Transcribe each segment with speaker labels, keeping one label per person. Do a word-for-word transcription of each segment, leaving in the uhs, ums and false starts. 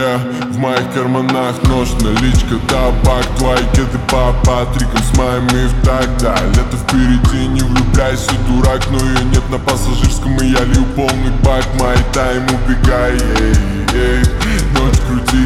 Speaker 1: тебя в моих карманах нож, наличка, табак, твои кеды по патрикам с моими в так, да. Лето впереди, не влюбляйся, дурак, но ее нет на пассажирском, и я лью полный бак. Май тайм, убегай, эй, эй, ночь крути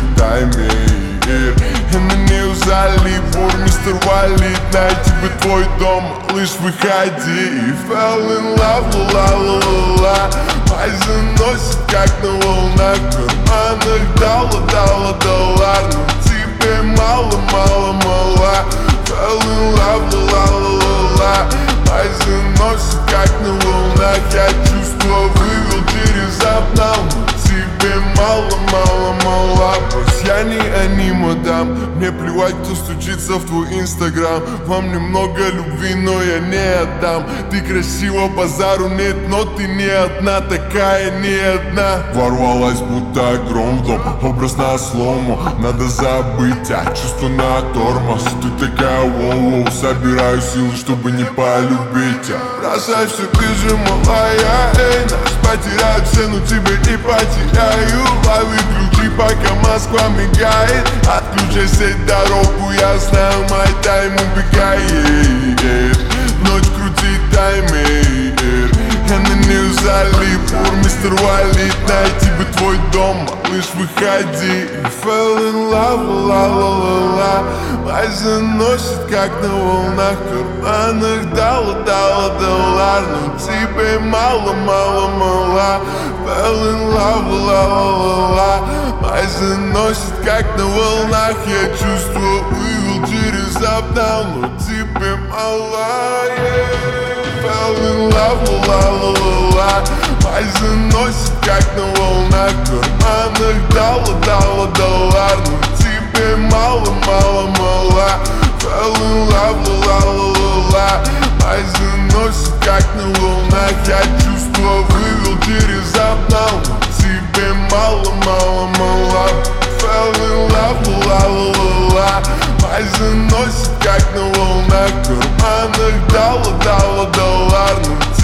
Speaker 1: таймер. На нее залип, мистер Валит, найти бы твой дом, лишь выходи. И fell in love, ла-ла-ла-ла. Май заносит, как на волнах, в карманах дала, дала доллар, но тебе мало, мало, мало. Fell in love, ла-ла-ла-ла. Май заносит, как на волнах, я чувство вывел через обнал, но тебе мало, мало, мало. Просто я не анимадам, мне плевать, кто стучится в твой инстаграм. Вам немного любви, но я не отдам. Ты красива, базару нет, но ты не одна, такая не одна. Ворвалась, будто гром в дом, образ на слому. Надо забыть, а чувство на тормоз. Ты такая воу-воу, собираю силы, чтобы не полюбить тебя. Бросай все, ты же малая, эй. Нас потеряют все, но тебя не потеряю. Лови ключи, пока Москва мигает. Отключай сеть, дорогу я знаю, мой тайм убегает. Ночь крути таймер. Я на нее залип, мистер Валит, найти бы твой дом, лишь выходи. И fell in love, ла-ла-ла-ла. Май заносит, как на волнах, в карманах дала, дала доллар, но тебе мало, мало, мало. Fell in love, ла-ла-ла-ла. Май заносит, как на волнах, я чувство вывел через обнал, но тебе мало, yeah. Fell in love, ла-ла-ла-ла. Май заносит, как на волнах, в карманах дала, дала доллар, но тебе мало, мало, мало. Fell in love, ла-ла-ла-ла. Май заносит, как на волнах, я чувство вывел через обнал, но тебе мало, мало, мало. Fell in love, ла-ла-ла-ла. Май заносит, как на волнах, в карманах дала, дала доллар, но